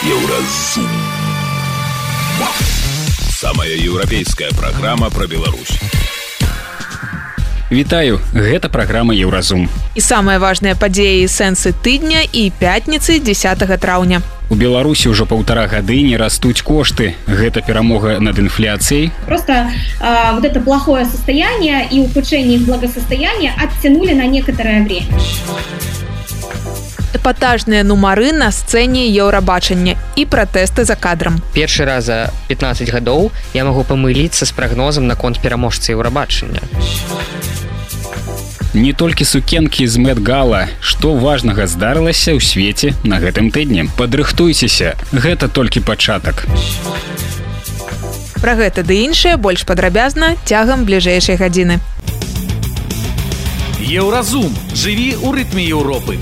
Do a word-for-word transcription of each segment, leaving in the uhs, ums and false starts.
Еўразум. Самая еўрапейская праграма пра Беларусь. Вітаю, гэта праграма Еўразум. І самыя важныя падзеі і сэнсы тыдня і пятніцы дзесятага траўня. У Беларусі ўжо паўтара гады не растуць кошты. Гэта перамога над инфляцией. Просто э, вот это плохое состояние и ухудшение их благосостояния оттянули на некоторое время. Эпатажныя нумары на сцэне Еўрабачання і пратэсты за кадрам. Першы раз за пятнаццаць гадоў я магу памыліцца з прагнозам наконт пераможцы Еўрабачання. Не толькі сукенкі з Мэт-гала. Што важнага здарылася ў свеце на гэтым тыдні? Падрыхтуйцеся, гэта толькі пачатак. Пра гэта ды іншае больш падрабязна цягам бліжэйшай гадзіны. Еўразум. Жыві ў рытме Еўропы.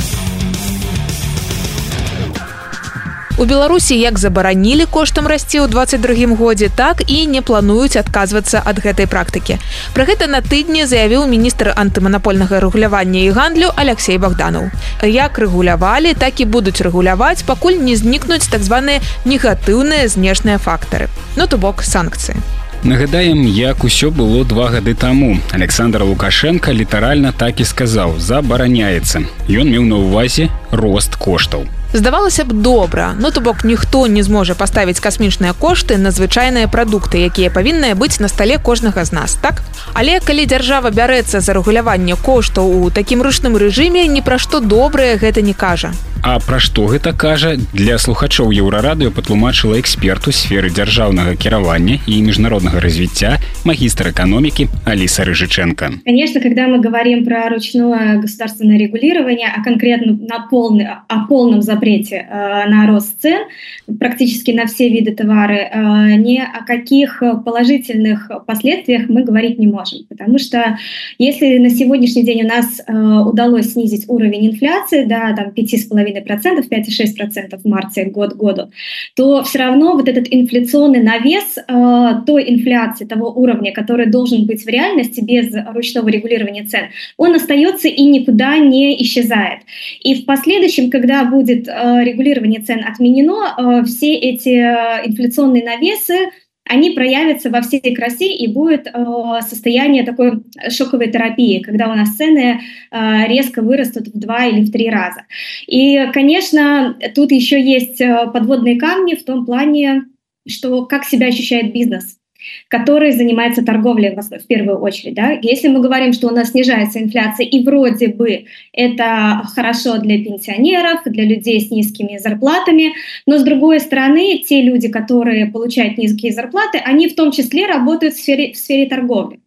У Беларусі як забаранілі коштам расці ў дваццаць другім годзе, так і не плануюць адказвацца ад гэтай практыкі. Пра гэта на тыдні заявіў міністр антыманапольнага рэгулявання і гандлю Алексей Богданов. Як рэгулявалі, так і будуць рэгуляваць, пакуль не знікнуць так званыя негатыўныя знешныя фактары. Ну, то бок санкцыі. Нагадаем, як усё было два гады таму. Александр Лукашенко літаральна так і сказаў: забараняецца. Ён меў на ўвазе рост коштаў. Здавалася б, добра, ну то бок ніхто не зможа паставіць касмічныя кошты на звычайныя прадукты, якія павінныя быць на стале кожнага з нас, так? Але калі дзяржава бярэцца за рэгуляванне коштаў у такім ручным рэжыме, ні пра што добрае гэта не кажа. А пра што гэта кажа? Для слухачоў Еўрарадыё патлумачыла эксперт у сферы дзяржаўнага кіравання і міжнароднага развіцця, магістр экономики Алиса Рыжиченко. Конечно, когда мы говорим про ручное государственное регулирование, а конкретно на полный, о полном запрете э, на рост цен практически на все виды товары, э, ни о каких положительных последствиях мы говорить не можем. Потому что если на сегодняшний день у нас э, удалось снизить уровень инфляции до там, пять целых пять десятых процента, пять целых шесть десятых процента в марте год к году, то все равно вот этот инфляционный навес э, той инфляции, того уровня, который должен быть в реальности без ручного регулирования цен, он остается и никуда не исчезает. И в последующем, когда будет э, регулирование цен отменено, э, все эти э, инфляционные навесы, они проявятся во всей красе, и будет э, состояние такой шоковой терапии, когда у нас цены э, резко вырастут в два или в три раза. И, конечно, тут еще есть подводные камни в том плане, что как себя ощущает бизнес, который занимается торговлей в первую очередь. Да? Если мы говорим, что у нас снижается инфляция, и вроде бы это хорошо для пенсионеров, для людей с низкими зарплатами, но с другой стороны, те люди, которые получают низкие зарплаты, они в том числе работают в сфере, в сфере торговли.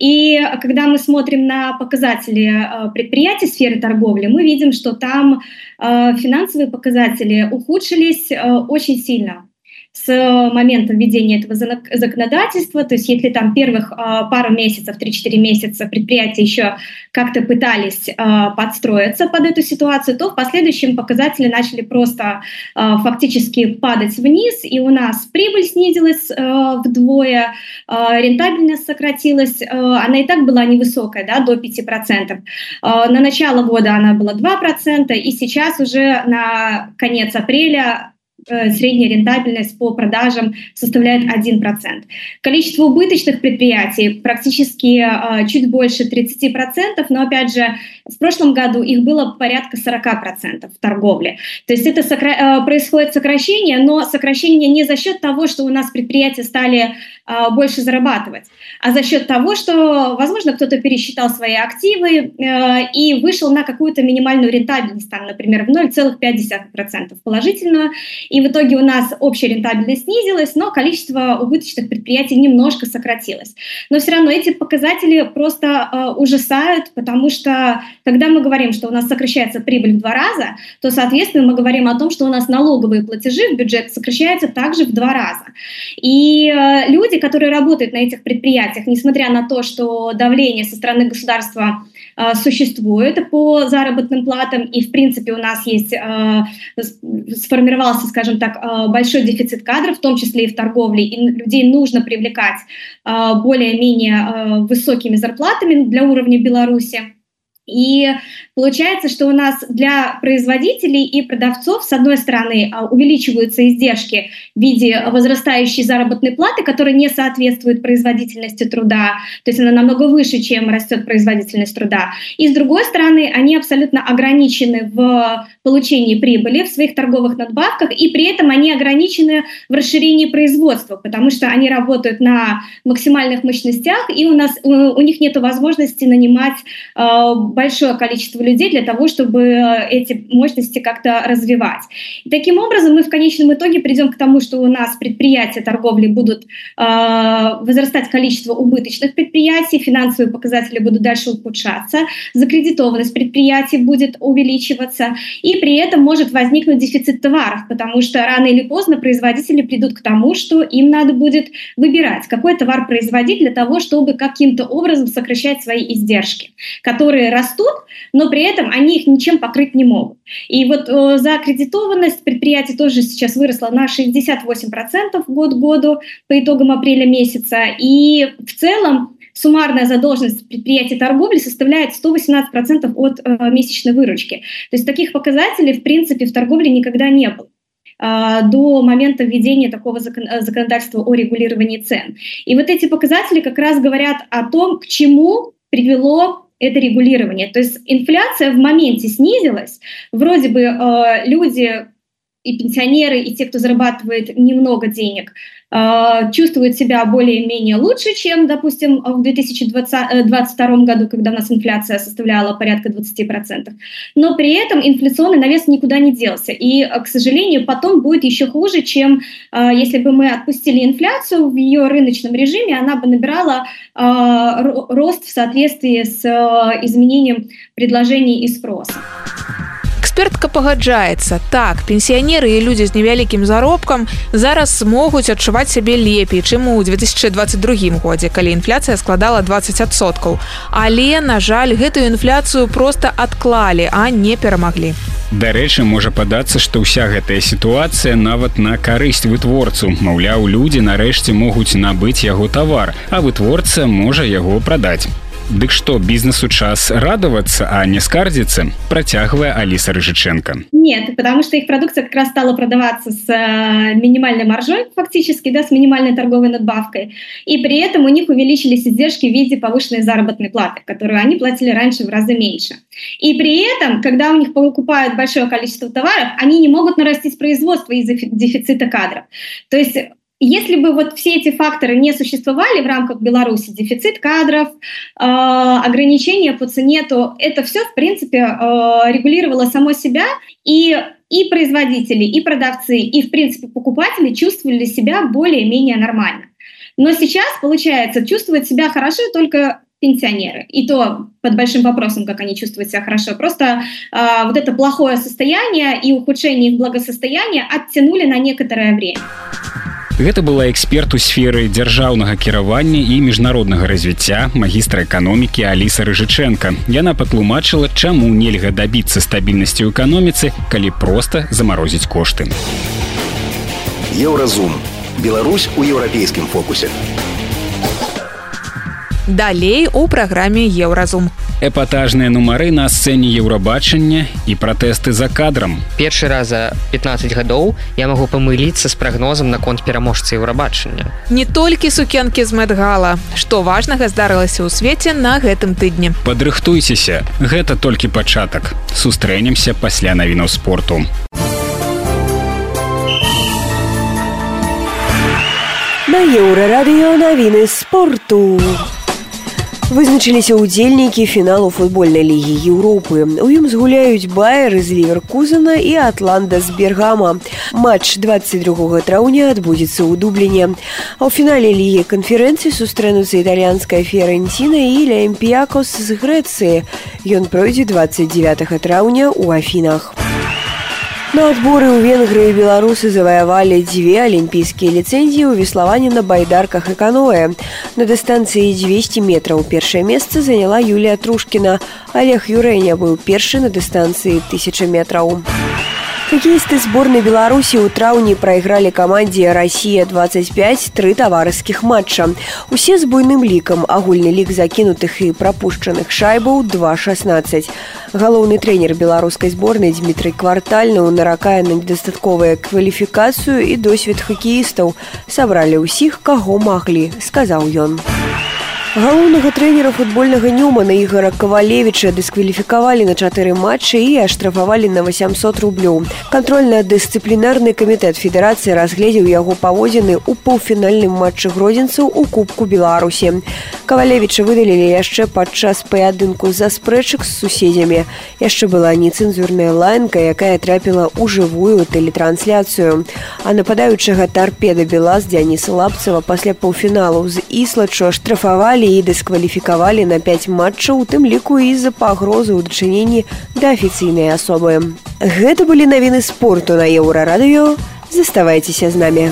И когда мы смотрим на показатели предприятий сферы торговли, мы видим, что там финансовые показатели ухудшились очень сильно с момента введения этого законодательства. То есть если там первых э, пару месяцев, три-четыре месяца предприятия еще как-то пытались э, подстроиться под эту ситуацию, то в последующем показатели начали просто э, фактически падать вниз, и у нас прибыль снизилась э, вдвое, э, рентабельность сократилась, э, она и так была невысокая, да, до пяти процентов. Э, на начало года она была два процента, и сейчас уже на конец апреля средняя рентабельность по продажам составляет один процент. Количество убыточных предприятий практически э, чуть больше тридцати процентов, но опять же в прошлом году их было порядка сорока процентов в торговле. То есть это сокра... э, происходит сокращение, но сокращение не за счет того, что у нас предприятия стали э, больше зарабатывать, а за счет того, что, возможно, кто-то пересчитал свои активы э, и вышел на какую-то минимальную рентабельность, там, например, в ноль целых пять десятых процента положительную. И в итоге у нас общая рентабельность снизилась, но количество убыточных предприятий немножко сократилось. Но все равно эти показатели просто э, ужасают, потому что когда мы говорим, что у нас сокращается прибыль в два раза, то, соответственно, мы говорим о том, что у нас налоговые платежи в бюджет сокращаются также в два раза. И э, люди, которые работают на этих предприятиях, несмотря на то, что давление со стороны государства э, существует по заработным платам, и, в принципе, у нас есть, э, сформировался, скажем так, большой дефицит кадров, в том числе и в торговле, и людей нужно привлекать более-менее высокими зарплатами для уровня Беларуси. И получается, что у нас для производителей и продавцов, с одной стороны, увеличиваются издержки в виде возрастающей заработной платы, которая не соответствует производительности труда, то есть она намного выше, чем растет производительность труда. И с другой стороны, они абсолютно ограничены в получении прибыли в своих торговых надбавках, и при этом они ограничены в расширении производства, потому что они работают на максимальных мощностях, и у нас у, у них нет возможности нанимать э, большое количество людей для того, чтобы эти мощности как-то развивать. И таким образом мы в конечном итоге придем к тому, что у нас предприятия торговли будут э, возрастать количество убыточных предприятий, финансовые показатели будут дальше ухудшаться, закредитованность предприятий будет увеличиваться, и при этом может возникнуть дефицит товаров, потому что рано или поздно производители придут к тому, что им надо будет выбирать, какой товар производить для того, чтобы каким-то образом сокращать свои издержки, которые растут, но при этом они их ничем покрыть не могут. И вот э, за аккредитованность предприятий тоже сейчас выросла на шестьдесят восемь процентов год к году по итогам апреля месяца, и в целом суммарная задолженность предприятий торговли составляет сто восемнадцать процентов от э, месячной выручки. То есть таких показателей, в принципе, в торговле никогда не было э, до момента введения такого закон, законодательства о регулировании цен. И вот эти показатели как раз говорят о том, к чему привело это регулирование. То есть инфляция в моменте снизилась, вроде бы э, люди и пенсионеры, и те, кто зарабатывает немного денег, чувствуют себя более-менее лучше, чем, допустим, в две тысячи двадцать втором году, когда у нас инфляция составляла порядка двадцать процентов. Но при этом инфляционный навес никуда не делся. И, к сожалению, потом будет еще хуже, чем если бы мы отпустили инфляцию в ее рыночном режиме, она бы набирала рост в соответствии с изменением предложений и спроса. Экспертка пагаджаецца, так, пенсіянеры і людзі з невялікім заробкам зараз могуць адчуваць сябе лепей, чым у две тысячи двадцать другім годзе, калі інфляцыя складала двадцать адсоткаў. Але, на жаль, гэтую інфляцыю проста адклалі, а не перамаглі. Дарэчы, можа падацца, што ўся гэтая сітуацыя нават на карысць вытворцу. Маўляў, людзі нарэшце могуць набыць яго тавар, а вытворца можа яго прадаць. Дык што, бізнесу час радоваться, а не скардзіцца, працягвае Алиса Рыжиченко. Нет, потому что их продукция как раз стала продаваться с минимальной маржой, фактически, да, с минимальной торговой надбавкой, и при этом у них увеличились издержки в виде повышенной заработной платы, которую они платили раньше в разы меньше. И при этом, когда у них покупают большое количество товаров, они не могут нарастить производство из-за дефицита кадров. То есть если бы вот все эти факторы не существовали в рамках Беларуси, дефицит кадров, э, ограничения по цене, то это все, в принципе, э, регулировало само себя, и, и производители, и продавцы, и, в принципе, покупатели чувствовали себя более-менее нормально. Но сейчас, получается, чувствуют себя хорошо только пенсионеры. И то под большим вопросом, как они чувствуют себя хорошо. Просто э, вот это плохое состояние и ухудшение их благосостояния оттянули на некоторое время. Гэта была эксперт у сферы дзяржаўнага кіравання і міжнароднага развіцця, магістра эканомікі Алиса Рыжиченко. Яна патлумачыла, чаму нельга дабіцца стабільнасці ў эканоміцы, калі проста замарозіць кошты. Еўразум. Беларусь у еўрапейскім фокусе. Далей у праграме «Еўразум». Эпатажныя нумары на сцэне Еўрабачання і пратэсты за кадрам. Першы раз за пятнадцать гадоў я магу памыліцца з прагнозам наконт пераможцы Еўрабачання. Не толькі сукенкі з Мэт-гала. Што важнага здарылася ў свеце на гэтым тыдні. Падрыхтуйцеся, гэта толькі пачатак. Сустрэнемся пасля навінаў спорту. На Еўрарадыё навіны спорту. Вызначыліся ўдзельнікі фіналу футбольнай лігі Еўропы. У ім згуляюць Байер з Ливеркузена і Атланта з Бергама. Матч двадцать другога траўня адбудзецца ў Дубліне. А ў фінале лігі канферэнцыі сустрэнуцца італьянская Фіорэнціна і Олімпіякос з Грэцыі. Ён пройдзе двадцать девятага траўня ў Афінах. На адборы ў Венгрыі беларусы заваявалі дзве алімпійскія ліцэнзіі ў веславанні на байдарках і каноэ. На дыстанцыі двести метраў першае месца заняла Юлія Трушкіна. Олег Юрэня быў першы на дыстанцыі тысяча метраў. Хоккеисты сборной Беларуси у траўні проиграли команде «Россия двадцать пять» три товарищеских матча. Усе с буйным ликом. Агульный лик закинутых и пропущенных шайбаў два шестнадцать. Галоўны тренер белорусской сборной Дмитрий Квартальный наракае на недостатковую квалификацию и досвед хоккеистов. Собрали усіх, кого могли, сказал ён. Галоўнага трэнера футбольнага Ньюмана Ігора Кавалевіча дыскваліфікавалі на чатыры матчы і аштрафавалі на восемьсот рублёў. Кантрольна-дысцыплінарны камітэт федэрацыі разгледзеў яго паводзіны ў паўфінальным матчы гродзенцаў у Кубку Беларусі. Кавалевіча выдалілі яшчэ падчас паядынку за спрэчак з суседзямі. Яшчэ была нецэнзурная лаянка, якая трапіла ў жывую тэлетрансляцыю. А нападаючага «Торпеда Белаз» Дзяніса Лапцева пасля паўфіналу з Іслачу аштрафавалі і дыскваліфікавалі на пять матчаў, у тым ліку і з-за пагрозы ў дачыненні да афіцыйнай асобы. Гэта былі навіны спорту на Еўрарадыё. Заставайцеся з намі.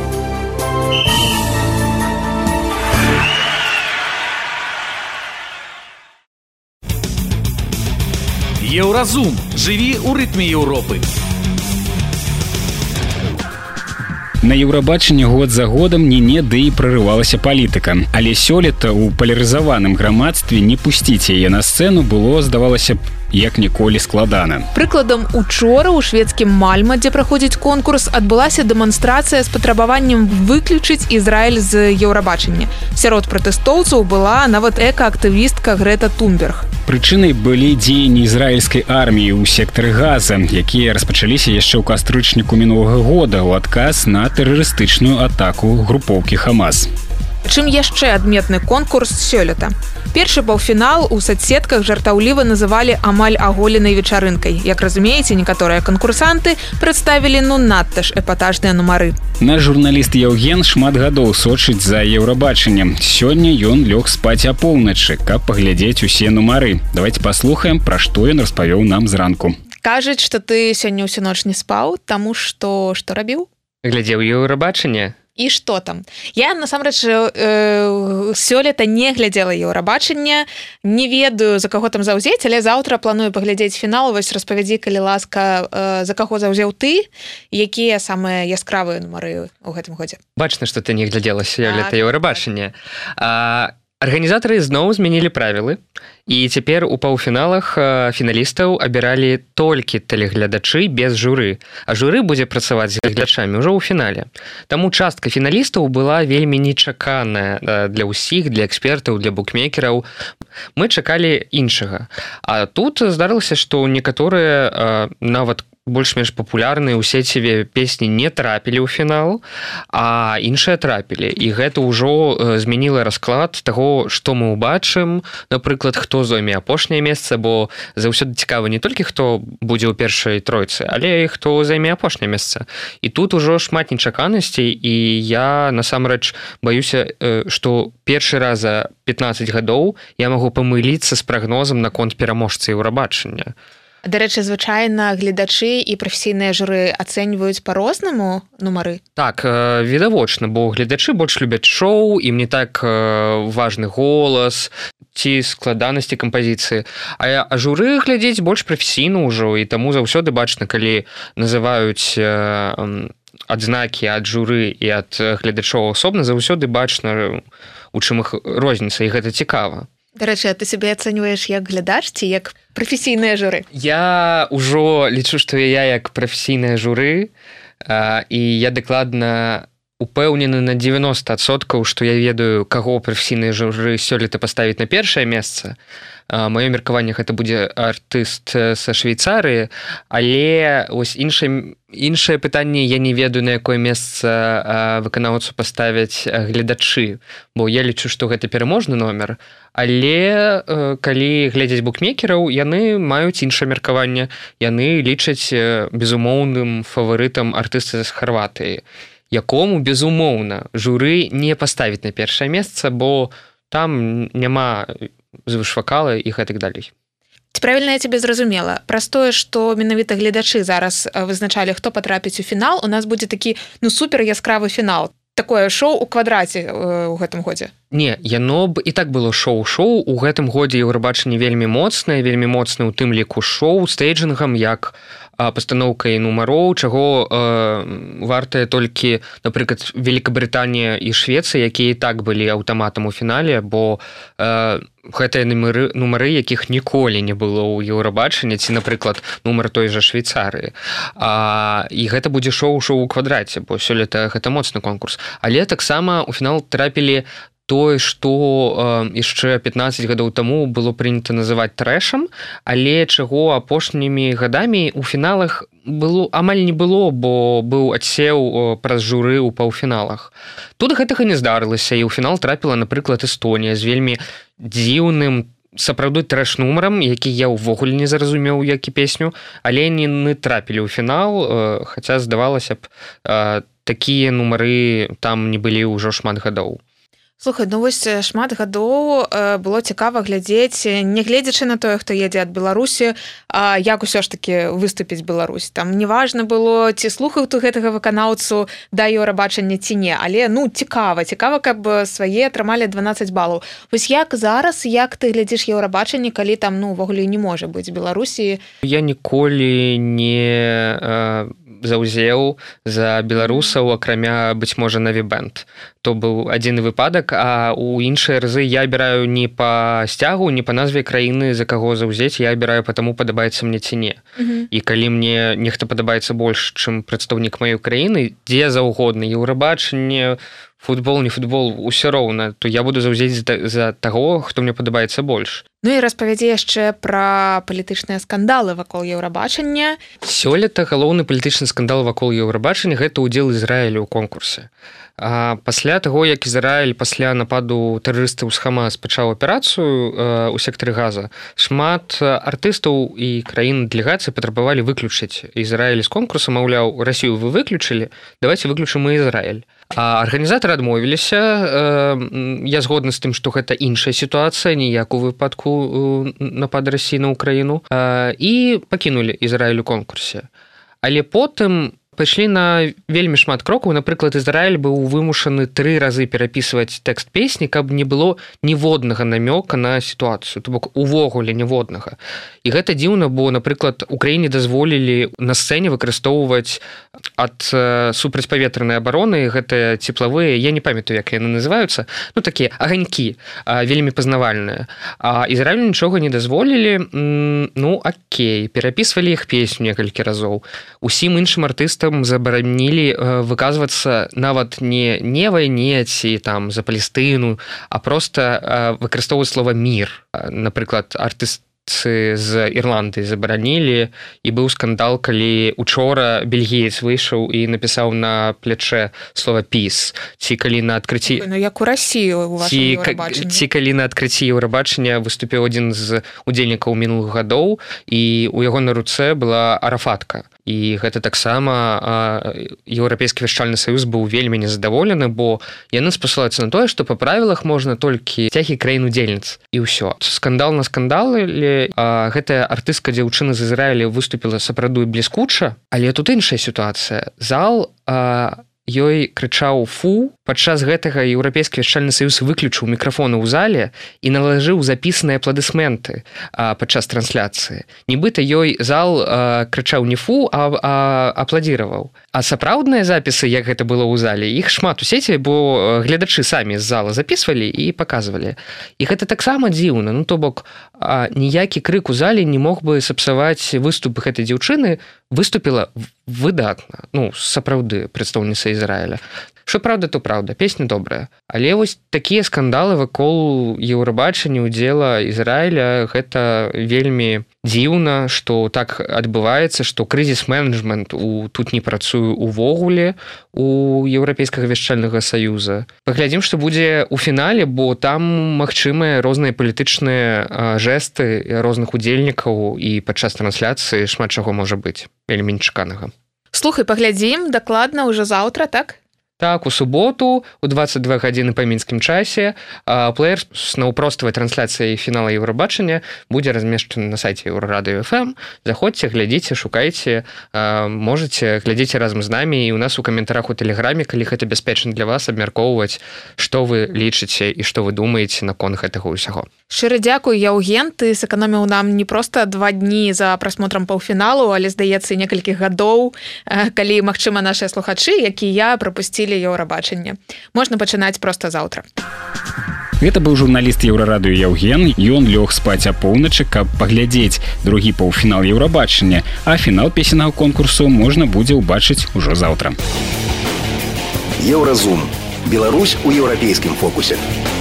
Еўразум. Жыві ў рытме Еўропы. На Еўрабачанні год за годам не-не ды і прарывалася палітыка. Але сёлета ў палярызаваным грамадстве не пусціць яе на сцэну было, здавалася б, як ніколі складана. Прыкладам, учора ў шведскім Мальма, дзе праходзіць конкурс, адбылася дэманстрацыя з патрабаваннем выключыць Ізраіль з Еўрабачання. Сярод пратэстоўцаў была нават эка-актывістка Грэта Тунберг. Прычынай былі дзеянні ізраільскай арміі ў сектары Газа, якія распачаліся яшчэ ў кастрычніку мінулага года ў адказ на тэрарыстычную атаку групоўкі Хамас. Чым яшчэ адметны конкурс сёлета? Першы паўфінал у соцсетках жартаўліва называлі амаль аголенай вечарынкай. Як разумееце, некаторыя канкурсанты прадставілі ну надта ж эпатажныя нумары. Наш журналіст Яўген шмат гадоў сочыць за Еўрабачаннем. Сёння ён лёг спаць апоўначы, каб паглядзець усе нумары. Давайте паслухаем, пра што ён распавёў нам зранку. Кажуць, што ты сёння ўсю ноч не спаў, таму што што рабіў? Глядзеў Еўрабачанне. І што там? Я, насамрэч, э, сёлета не глядзела Еўрабачанне, не ведаю, за каго там заўзець, але заўтра планую паглядзець фінал. Вось распавядзі, калі ласка, э, за каго заўзеў ты, якія самыя яскравыя нумары ў гэтым годзе? Бачна, што ты не глядзела сёлета Еўрабачанне. А арганізатары зноў змянілі правілы, і цяпер у паўфіналах фіналістаў абіралі толькі тэлеглядачы без журы, а журы будзе працаваць з глядачамі ўжо ў фінале. Таму частка фіналістаў была вельмі нечаканая для ўсіх, для экспертаў, для букмекераў. Мы чакалі іншага. А тут здарылася, што некаторыя нават больш-менш папулярныя ў сеціве песні не трапілі ў фінал, а іншыя трапілі. І гэта ўжо змяніла расклад таго, што мы ўбачым, напрыклад, хто зойме апошняе месца, бо заўсёды цікава не толькі хто будзе ў першай тройцы, але і хто займе апошняе месца. І тут ужо шмат нечаканасцей, і я насамрэч баюся, што першы раз за пятнаццаць гадоў я магу памыліцца з прагнозам наконт пераможцы Еўрабачання. Дарэчы, звычайна гледачы і прафесійныя журы ацэньваюць па-рознаму нумары? Так, відавочна, бо гледачы больш любяць шоу, ім не так важны голас ці складанасці кампазіцыі. А журы глядзець больш прафесійна ўжо, і таму заўсёды бачна, калі называюць адзнакі ад журы і ад гледачоў асобна, заўсёды бачна, у чым іх розніца, і гэта цікава. Дарэчы, а ты сябе ацэньваеш як глядач ці як прафесійныя журы? Я ўжо лічу, што я як прафесійнае журы, і я дакладна упэўнены на дзевяносто адсоткаў, што я ведаю, каго прафесійныя журы сёлета паставіць на першае месца. Маё меркаванне, гэта будзе артыст са Швейцарыі, але ось іншае, іншае пытанне, я не ведаю, на якое месца выканаўцу паставяць гледачы, бо я лічу, што гэта пераможны номер, але калі глядзяць букмекераў, яны маюць іншае меркаванне, яны лічаць безумоўным фаварытам артыста з Харватыі, якому, безумоўна, журы не паставіць на першае месца, бо там няма звышвакала і гэтак далей. Ці правільна я цябе зразумела? Праз тое, што менавіта гледачы зараз вызначалі, хто патрапіць у фінал, у нас будзе такі, ну, супер яскравы фінал. Такое шоу у квадраце ў гэтым годзе. Не, яно б і так было шоу-шоу. У гэтым годзе Еўрабачанне вельмі моцнае, вельмі моцнае ў тым ліку шоу, стейджынгам, як пастаноўкай нумароў, чаго э, вартая толькі, напрыклад, Великабрытанія і Швецыя, якія і так былі аўтаматам у фінале, бо э, гэтыя нумары, нумары, якіх ніколі не было ў Еўрабачанні, ці, напрыклад, нумар той жа Швейцарыі. А, і гэта будзе шоу-шоу у квадраце, бо сёлета гэта моцны конкурс. Але таксама ў фінал трапілі тое, што э, яшчэ пятнаццаць гадоў таму было прынята называць трэшам, але чаго апошнімі гадамі ў фіналах было, амаль не было, бо быў адсеў праз журы ў паўфіналах. Тут гэтага не здарылася, і ў фінал трапіла, напрыклад, Эстонія з вельмі дзіўным, сапраўды трэш-нумарам, які я ўвогуле не зразумеў, як і песню, але не трапілі ў фінал, э, хаця, здавалася б, э, такія нумары там не былі ўжо шмат гадоў. Слухай, ну вось шмат гадоў было цікава глядзець, не гледзячы на тое, хто едзе ад Беларусі, а як усё ж такі выступіць Беларусь. Там неважна было, ці слухаў ты гэтага выканаўцу да Еўрабачання ці не, але ну цікава, цікава, каб свае атрымалі дванаццаць балаў. Вось як зараз, як ты глядзіш Еўрабачанне, калі там ну увогуле не можа быць Беларусі? Я ніколі не э, заўзеў за беларусаў, акрамя, быць можа, Наві-бэнд. То быў адзін выпадак, а у іншыя разы я абіраю не па сцягу, не па назве краіны, за каго заўзець, я абіраю па таму, падабаецца мне ці не. Uh-huh. І калі мне нехта падабаецца больш, чым прадстаўнік маёй краіны, дзе заўгодна, Еўрабачанне, футбол, не футбол, усё роўна, то я буду заўзець за, за таго, хто мне падабаецца больш. Ну і распавядзі яшчэ пра палітычныя скандалы вакол Еўрабачання. Сёлета галоўны палітычны скандал вакол Еўрабачання – гэта ўдзел Ізраілю ў конкурсе. А пасля таго, як Ізраіль пасля нападу тэрарыстаў з Хамас пачаў аперацыю э, у сектары Газа, шмат артыстаў і краін дэлегацыі патрабавалі выключыць Ізраіль з конкурса, маўляў, Расію вы выключылі, давайте выключым і Ізраіль. А арганізатары адмовіліся, э, я згодны з тым, што гэта іншая сітуацыя, ніяк у выпадку нападу Расіі на Ўкраіну, э, і пакінулі Ізраіль у конкурсе. Але потым пайшлі на вельмі шмат крокаў. Напрыклад, Ізраіль быў вымушаны тры разы перапісваць тэкст песні, каб не было ніводнага намёка на сітуацыю, то бок увогуле ніводнага. І гэта дзіўна, бо, напрыклад, Украіне дазволілі на сцэне выкарыстоўваць ад супрацьпаветранай абароны гэтыя цеплавыя, я не памятаю, як яны называюцца, ну такія аганькі, вельмі пазнавальныя. А Ізраілю нічога не дазволілі, ну акей, перапісвалі іх песню некалькі разоў. Усім іншым артыстам забаранілі выказвацца нават не не вайне ці там за Палестыну, а проста выкарыстоўваць слова мір. Напрыклад, артыст з Ірландыі забаранілі, і быў скандал, калі учора бельгіец выйшаў і напісаў на плячэ слова «піс», ці калі на адкрыцці... Ну, як у Расіі у вашым Еўрабачанні. Ці калі на адкрыцці Еўрабачання выступіў адзін з удзельнікаў мінулых гадоў, і у яго на руцэ была арафатка. І гэта таксама Еўрапейскі вяшчальны саюз быў вельмі незадаволены, бо яны спасылаюцца на тое, што па правілах можна толькі цягі краін-удзельніц, і ўсё. Скандал на скандалы, гэтая артыстка дзяўчына з Ізраіля выступіла сапраўды бліскуча, але тут іншая сітуацыя. Зал а, ёй крычаў «фу». Падчас гэтага Еўрапейскі вяшчальны саюз выключыў мікрафоны ў зале і налажыў запісаныя апладысменты а, падчас трансляцыі. Нібыта ёй зал а, крычаў не «фу», а, а апладзіраваў. А сапраўдныя запісы, як гэта было ў зале, іх шмат у сеці, бо гледачы самі з зала запісвалі і паказвалі. І гэта таксама дзіўна. Ну, то бок, а, ніякі крык у зале не мог бы сапсаваць выступ гэтай дзяўчыны, выступіла выдатна. Ну, сапраўды, прадстаўніца Ізраіля. Што праўда, то праўда, песня добрая. Але вось такія скандалы вакол Еўрабачання ўдзела Ізраіля, гэта вельмі дзіўна, што так адбываецца, што крызіс-менеджмент у, тут не працуе увогуле у Еўрапейскага вяшчальнага саюза. Паглядзім, што будзе ў фінале, бо там магчымыя розныя палітычныя а, жэсты розных удзельнікаў, і падчас трансляцыі шмат чаго можа быць вельмі нечаканага. Слухай, паглядзім, дакладна ўжо заўтра, так? Так, у суботу у двадцать две гадзіны па мінскім часе плеер з наўпроставай трансляцыяй фінала Еўрабачання будзе размешчаны на сайце Еўрарадыё эф эм. Заходзьце, глядзіце, шукайце, можаце, глядзіце разам з намі і у нас у каментарах у тэлеграме, калі гэта бяспечна для вас, абмяркоўваць, што вы лічыце і што вы думаеце наконт гэтага ўсяго. Шчыра дзякуй, Яўген, ты сэканоміў нам не проста два дні за прасмотрам паўфіналу, але, здаецца, і некалькі гадоў, калі, магчыма, нашыя слухачы, якія прапусцілі Еўрабачанне. Можна пачынаць проста заўтра. Гэта быў журналіст Еўрарадыё Яўген. Ён лёг спаць апоўначы, каб паглядзець другі паўфінал Еўрабачання, а фінал песеннага конкурсу можна будзе ўбачыць ужо заўтра. Еўразум. Беларусь у еўрапейскім фокусе.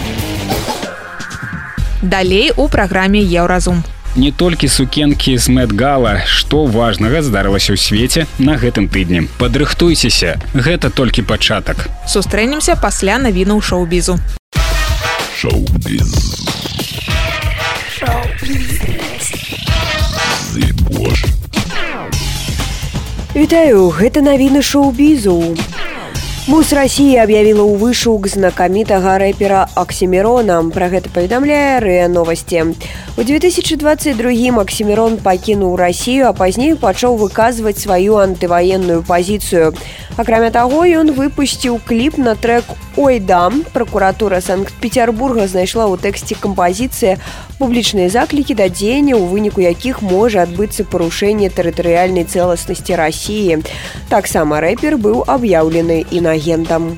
Далей у праграме Еўразум. Не толькі сукенкі з Мэт-гала, што важнага здарылася ў свеце на гэтым тыдні. Падрыхтуйцеся, гэта толькі пачатак. Сустрэнемся пасля навінаў шоу-бізу. Шоу-біз. Вітаю, гэта навіны шоу-бізу. Муз России объявила вышук знакомитого рэпера Оксимирона. Про гэта паведамляе РИА Новости. У две тысячи двадцать другом Оксимирон покинул Россию, а позднее пачаў выказывать свою антывоенную позицию. Акрамя таго, ён выпусціў клип на трек «Ой, дам». Прокуратура Санкт-Петербурга знайшла ў тэксце кампазіцыі публічныя заклікі да дзеянняў, у выніку якіх можа адбыцца парушэнне тэрытарыяльнай цэласнасці России. Таксама рэпер быў аб'яўлены інагентам.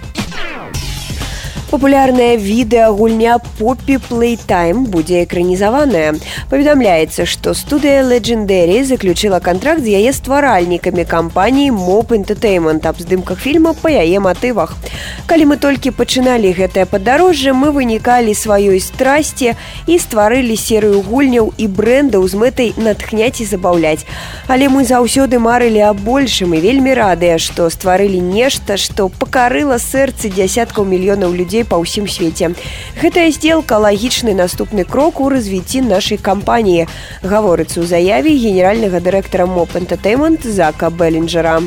Популярная відэагульня Poppy Playtime будзе экранізаваная. Паведамляецца, што студыя Legendary заключила контракт з яе стваральнікамі кампаніі Mob Entertainment аб здымках фільма па яе матывах. Калі мы толькі пачыналі гэтае падарожжа, мы вынікалі сваёй страсці і стварылі серыю гульняў і брэндаў з мэтай натхняць і забаўляць. Але мы заўсёды марылі аб большым і вельмі радыя, што стварылі нешта, што пакарыла сэрцы дзясяткаў мільёнаў людзей па ўсім свеце. Гэтая здзелка лагічны наступны крок у развіцці нашай кампаніі, гаворыцца ў заяве генеральнага дырэктара Mob Entertainment Зака Беллінджера.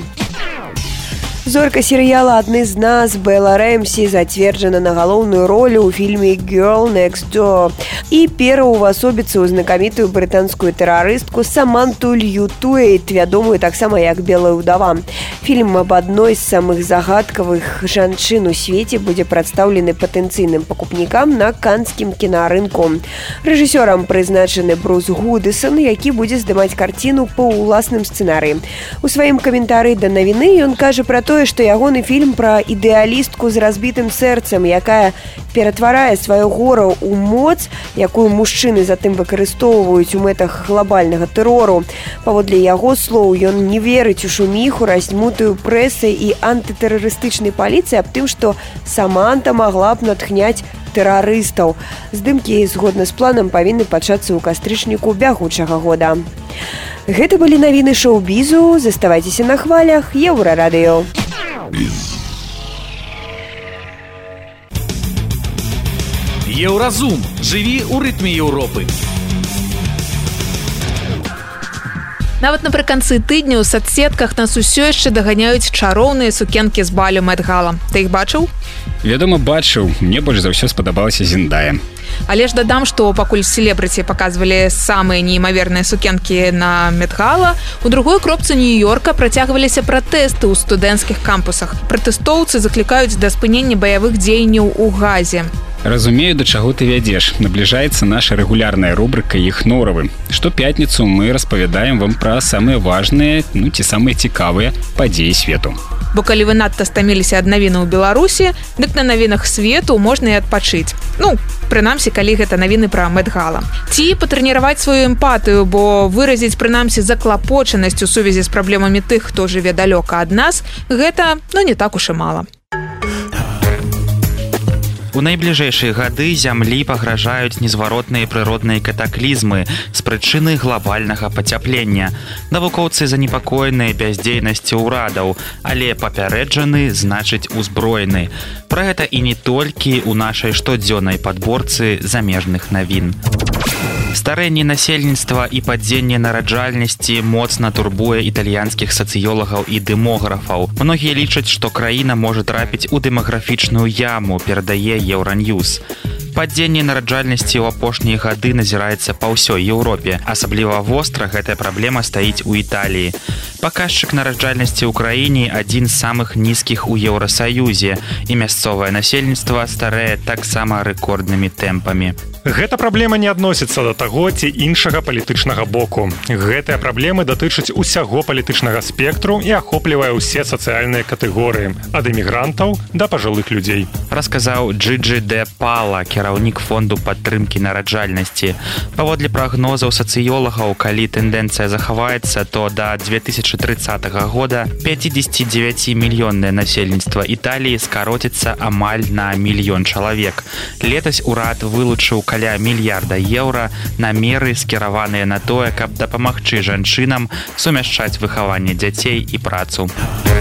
Зорка серыяла «Адны з нас» Белла Рэмсі зацверджана на галоўную ролю ў фільме «Girl Next Door» і пераўвасобіцца ў знакамітую брытанскую тэрарыстку Саманту Льютуэйт, вядомую таксама як «Белая ўдава». Фільм аб адной з самых загадкавых жанчын у свеце будзе прадстаўлены патэнцыйным пакупнікам на канскім кінарынку. Рэжысёрам прызначаны Брус Гудысон, які будзе здымаць карціну па ўласным сцэнарыі. У сваім каментары да навіны ён кажа пра тое, што ягоны фільм пра ідэалістку з разбітым сэрцам, якая ператварае сваё гора ў моц, якую мужчыны затым выкарыстоўваюць у мэтах глобальнага тэрору. Паводле яго слоў, ён не верыць у шуміху, раздзьмутую прэсай і антытэрарыстычнай паліцыі аб тым, што Саманта магла б натхняць тэрарыстаў. Здымкі, згодна з планам, павінны пачацца ў кастрычніку бягучага года. Гэта былі навіны шоу-бізу. Заставайцеся на хвалях Еўрарадыё. Еўразум. Жыві ў рытме Еўропы. Нават напрыканцы тыдня ў сацсетках нас усё яшчэ даганяюць чароўныя сукенкі з балю Мэт-гала. Ты іх бачыў? Вядома, бачыў. Мне больш за ўсё спадабалася Зендая. Але ж дадам, што пакуль селебрыці паказвалі самыя неймаверныя сукенкі на Мэт-гала, у другой кропцы Нью-Йорка працягваліся пратэсты ў студэнцкіх кампусах. Пратэстоўцы заклікаюць да спынення баявых дзеянняў у Газе. Разумею, да чаго ты вядзеш. Набліжаецца наша рэгулярная рубрыка «Іх норавы». Штопятніцу мы распавядаем вам пра самыя важныя, ну ці самыя цікавыя падзеі свету. Бо калі вы надта стаміліся ад навінаў Беларусі, дык на навінах свету можна і адпачыць. Ну, прынамсі, калі гэта навіны пра Мэт-гала. Ці патрэніраваць сваю эмпатыю, бо выразіць прынамсі заклапочанасць у сувязі з праблемамі тых, хто жыве далёка ад нас, гэта, ну, не так уж і мала. У найбліжэйшыя гады зямлі пагражаюць незваротныя прыродныя катаклізмы з прычыны глобальнага пацяплення. Навукоўцы занепакоеныя бяздзейнасцю ўрадаў, але папярэджаны значыць узброены. Пра гэта і не толькі ў нашай штодзённай падборцы замежных навін. Старэнне насельніцтва і падзенне нараджальнасці моцна турбуе італьянскіх сацыёлагаў і дэмографаў. Многія лічаць, што краіна можа трапіць у дэмаграфічную яму, перадае Еўраньюз. Падзенне нараджальнасці ў апошнія гады назіраецца па ўсёй Еўропе. Асабліва востра гэтая праблема стаіць у Італіі. Паказчык нараджальнасці ў краіне адзін з самых нізкіх у Еўрасаюзе, і мясцовае насельніцтва старэе таксама рэкорднымі тэмпамі. Гэта праблема не адносіцца да таго ці іншага палітычнага боку. Гэтыя праблемы датычаць усяго палітычнага спектру і ахоплівае ўсе сацыяльныя катэгорыі, ад эмігрантаў да пажылых людзей. Расказаў Джиджи Де Пала, кіраўнік фонду падтрымкі нараджальнасці. Паводле прагнозаў сацыёлагаў, калі тэндэнцыя захаваецца, то да две тысячы трыццатага года пяцьдзесятдзевяцімільённае насельніцтва Італіі скароціцца амаль на мільён чалавек. Летась урад вылучыў каля мільярда еўра на меры, скіраваныя на тое, каб дапамагчы жанчынам сумяшчаць выхаванне дзяцей і працу.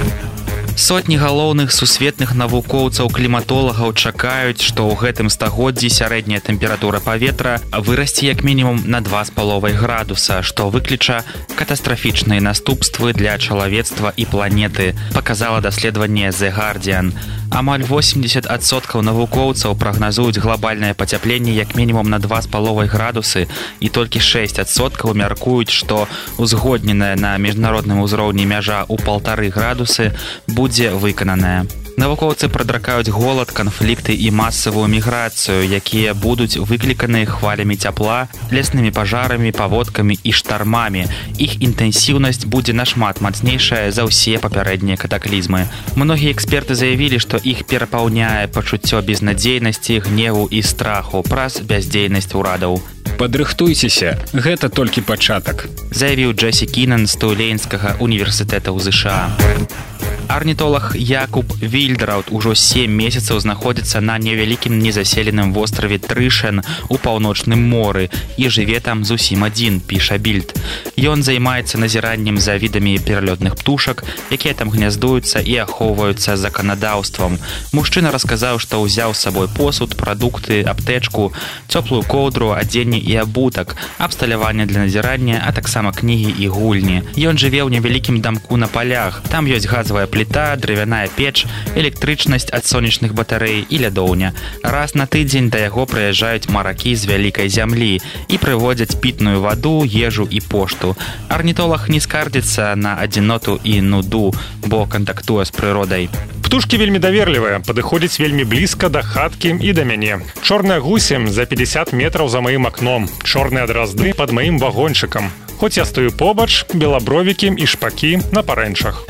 Сотні галоўных сусветных навукоўцаў-кліматолагаў чакаюць, што ў гэтым стагоддзі сярэдняя тэмпература паветра вырасце як мінімум на два з паловай градуса, што выкліча катастрафічныя наступствы для чалавецтва і планеты, паказала даследаванне The Guardian. Амаль восемьдесят адсоткаў навукоўцаў прагназуюць глобальнае пацяпленне як мінімум на два з паловай градусы, і толькі шэсць адсоткаў мяркуюць, што узгодненая на міжнародным узроўні мяжа ў паўтары градусы будзе выкананая. Навукоўцы прадракаюць голад, канфлікты і масавую міграцыю, якія будуць выкліканыя хвалямі цяпла, ляснымі пажарамі, паводкамі і штармамі. Іх інтэнсіўнасць будзе нашмат мацнейшая за ўсе папярэднія катаклізмы. Многія эксперты заявілі, што іх перапаўняе пачуццё безнадзейнасці, гневу і страху праз бяздзейнасць урадаў. Падрыхтуйцеся, гэта толькі пачатак, заявіў Джесі Кінан з Тулейнскага універсітэта ў ЗША. Арнітолаг Якуб Вільдраут ужо сем месяцаў знаходзіцца на невялікім незаселеным востраве Трышэн у паўночным моры і жыве там зусім адзін, піша Більд. Ён займаецца назіраннем за відамі пералётных птушак, якія там гняздуюцца і ахоўваюцца заканадаўствам. Мужчына расказаў, што ўзяў з сабой посуд, прадукты, аптэчку, цёплую коўдру, адзенне і абутак, абсталяванне для назірання, а таксама кнігі і гульні. Ён жыве ў невялікім дамку на палях. Там ёсць газавая пліта, дрывяная печ, электрычнасць ад сонечных батарэй і лядоўня. Раз на тыдзень да яго прыязджаюць маракі з вялікай зямлі і прыводзяць пітную ваду, ежу і пошту. Арнітолаг не скардзіцца на адзіноту і нуду, бо кантактуе з прыродай. Птушкі вельмі даверлівыя, падыходзяць вельмі блізка да хаткі і да мяне. Чорная гусем за пятьдесят метраў за маім акном, чорныя дразды пад маім вагончыкам. Хоць я стою побач, белабровікі і шпакі на парэнчах.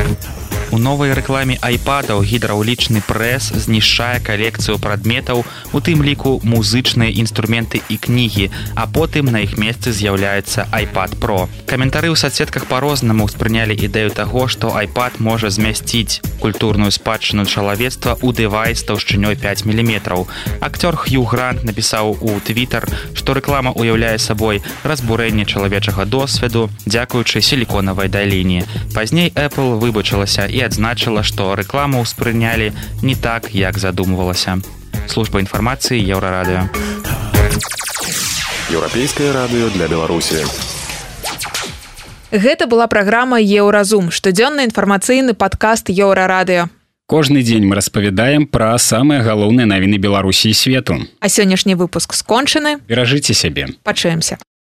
У новай рэкламе айпадаў гідраўлічны прэс знішчае калекцыю прадметаў, у тым ліку музычныя інструменты і кнігі, а потым на іх месцы з'яўляецца iPad Pro. Каментары ў соцсетках па-рознаму ўспрынялі ідэю таго, што iPad можа змясціць культурную спадчыну чалавецтва ў дэвайс таўшчынёй пяць міліметраў. Акцёр Хью Грант напісаў у Twitter, што рэклама ўяўляе сабой разбурэнне чалавечага досведу дзякуючы сіліконавай даліне. Пазней Apple выбачылася і адзначыла, што рэкламу ўспрынялі не так, як задумвалася. Служба інфармацыі Еўрарадыё. Еўрапейскае радыё для Беларусі. Гэта была праграма Еўразум, штодзённы інфармацыйны падкаст Еўрарадыё. Кожны дзень мы распавядаем пра самыя галоўныя навіны Беларусі і свету. А сённяшні выпуск скончаны. Беражыце сябе. Пачуемся.